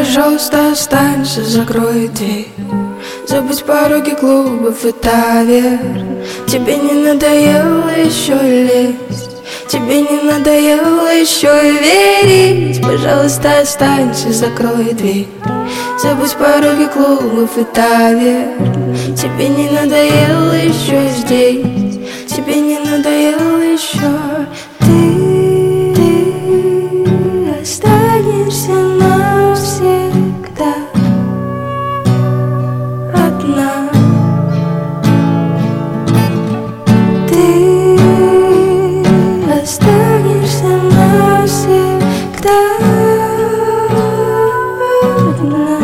Пожалуйста, останься, закрой дверь. Забудь пороги клубов и таверн. Тебе не надоело еще лезть? Тебе не надоело еще верить? Пожалуйста, останься, закрой дверь. Забудь пороги клубов и таверн. Тебе не надоело еще здесь? Тебе не надоело еще? Ты останешься навсегда одна. Ты останешься навсегда одна.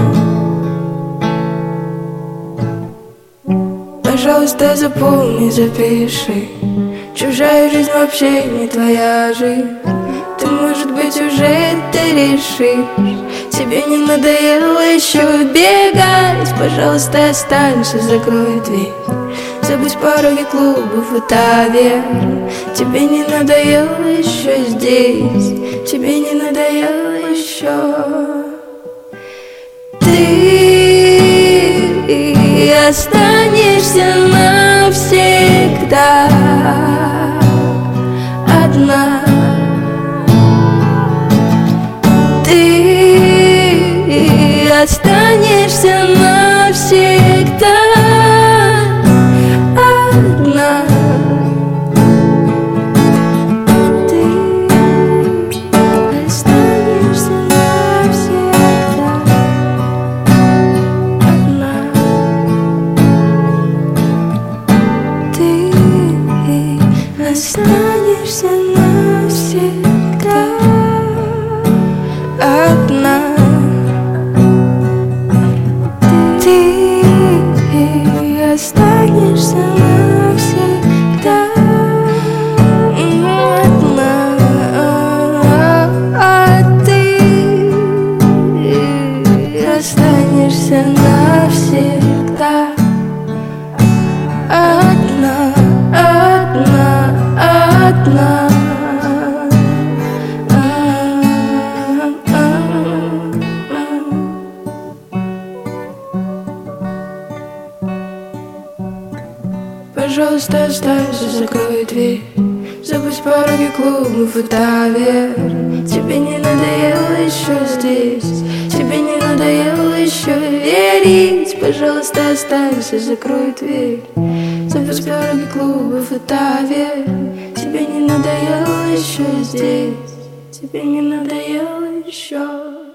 Пожалуйста, запомни, запиши: чужая жизнь вообще не твоя жизнь. Ты, может быть, уже это решишь. Тебе не надоело еще бегать? Пожалуйста, останься, закрой дверь. Забудь пороги клубов и таверн. Тебе не надоело еще здесь? Тебе не надоело еще? Ты останешься навсегда одна. Ты останешься навсегда одна. Ты останешься навсегда одна. Ты останешься навсегда одна. Ты останешься навсегда одна. А ты останешься навсегда одна, одна, одна. Пожалуйста, останься, закрой дверь. Забудь пороги клубов и таверн. Тебе не надоело еще здесь? Тебе не надоело еще верить? Пожалуйста, останься, закрой дверь. Забудь пороги клубов и таверн. Тебе не надоело еще здесь? Тебе не надоело еще?